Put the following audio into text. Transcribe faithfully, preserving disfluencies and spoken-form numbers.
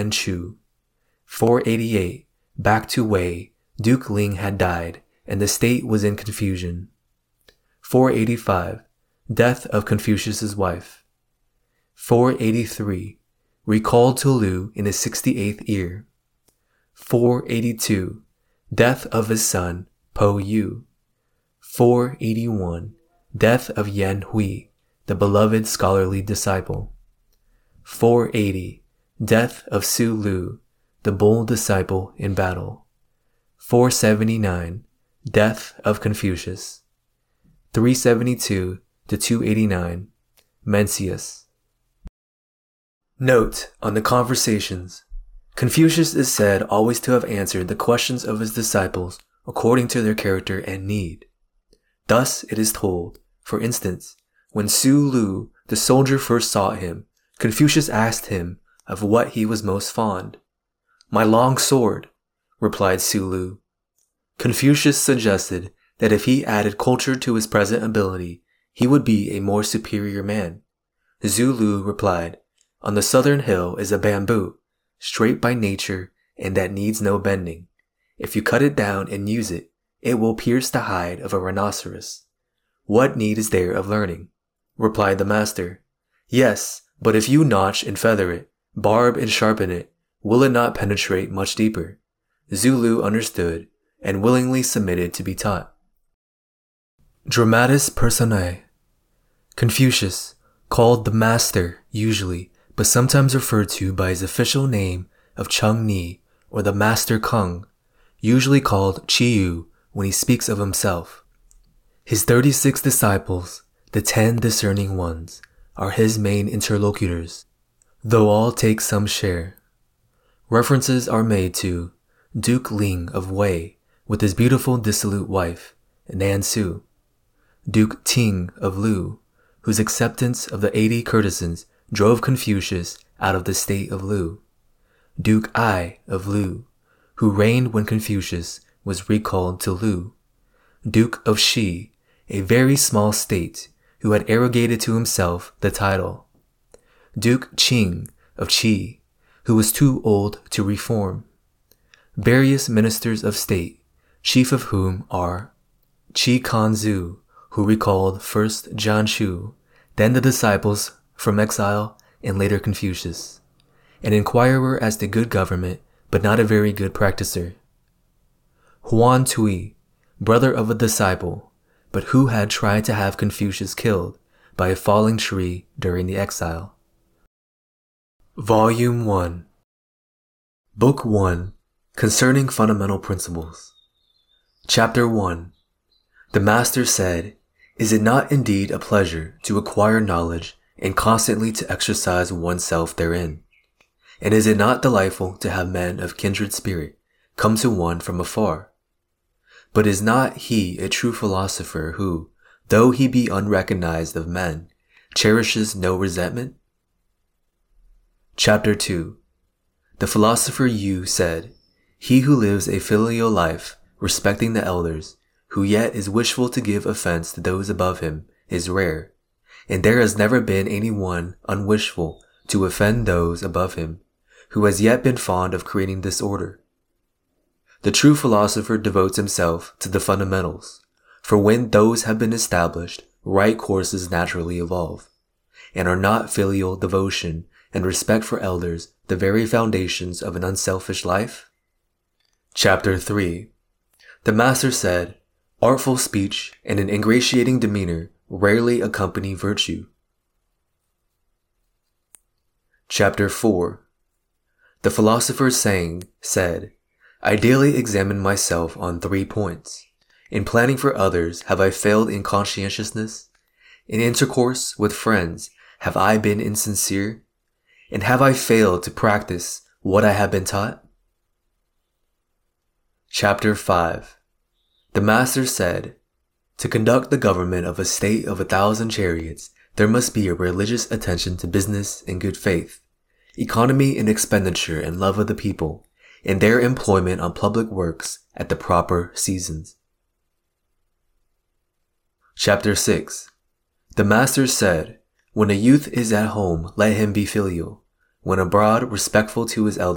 Chu. four eighty-eight, back to Wei, Duke Ling had died, and the state was in confusion. four eighty-five, death of Confucius's wife. four eighty-three, recalled to Lu in his sixty-eighth year. four eighty-two, death of his son, Po Yu. four eighty-one, death of Yan Hui, the beloved scholarly disciple. four eighty, death of Su Lu, the bold disciple in battle. four seventy-nine, death of Confucius. three seventy-two to two eighty-nine, Mencius. Note on the conversations. Confucius is said always to have answered the questions of his disciples according to their character and need. Thus it is told, for instance, when Su Lu, the soldier, first sought him, Confucius asked him of what he was most fond. "My long sword," replied Su Lu. Confucius suggested that if he added culture to his present ability, he would be a more superior man. Su Lu replied, "On the southern hill is a bamboo, straight by nature and that needs no bending. If you cut it down and use it, it will pierce the hide of a rhinoceros. What need is there of learning?" Replied the master, "Yes, but if you notch and feather it, barb and sharpen it, will it not penetrate much deeper?" Su Lu understood and willingly submitted to be taught. Dramatis Personae. Confucius, called the Master usually, but sometimes referred to by his official name of Chung Ni or the Master Kung, usually called Chiyu when he speaks of himself. His thirty-six disciples, the ten discerning ones, are his main interlocutors, though all take some share. References are made to Duke Ling of Wei with his beautiful dissolute wife, Nan Su, Duke Ting of Lu, whose acceptance of the eighty courtesans drove Confucius out of the state of Lu, Duke Ai of Lu, who reigned when Confucius was recalled to Lu, Duke of Shi, a very small state, who had arrogated to himself the title, Duke Qing of Qi, who was too old to reform, various ministers of state, chief of whom are Qi Kanzu, who recalled first Jian Shu, then the disciples from exile, and later Confucius, an inquirer as to good government, but not a very good practicer. Huan Tui, brother of a disciple, but who had tried to have Confucius killed by a falling tree during the exile. Volume one. Book one, Concerning Fundamental Principles. Chapter one. The Master said, "Is it not indeed a pleasure to acquire knowledge and constantly to exercise oneself therein? And is it not delightful to have men of kindred spirit come to one from afar? But is not he a true philosopher who, though he be unrecognized of men, cherishes no resentment?" Chapter two. The philosopher Yu said, "He who lives a filial life, respecting the elders, who yet is wishful to give offense to those above him, is rare, and there has never been any one unwishful to offend those above him, who has yet been fond of creating disorder. The true philosopher devotes himself to the fundamentals, for when those have been established, right courses naturally evolve, and are not filial devotion and respect for elders the very foundations of an unselfish life?" Chapter three. The Master said, "Artful speech and an ingratiating demeanor rarely accompany virtue." Chapter four. The philosopher's saying said, "I daily examine myself on three points. In planning for others, have I failed in conscientiousness? In intercourse with friends, have I been insincere? And have I failed to practice what I have been taught?" Chapter five. The Master said, "To conduct the government of a state of a thousand chariots, there must be a religious attention to business and good faith, economy in expenditure and love of the people, and their employment on public works at the proper seasons." Chapter six. The Master said, "When a youth is at home, let him be filial. When abroad, respectful to his elders.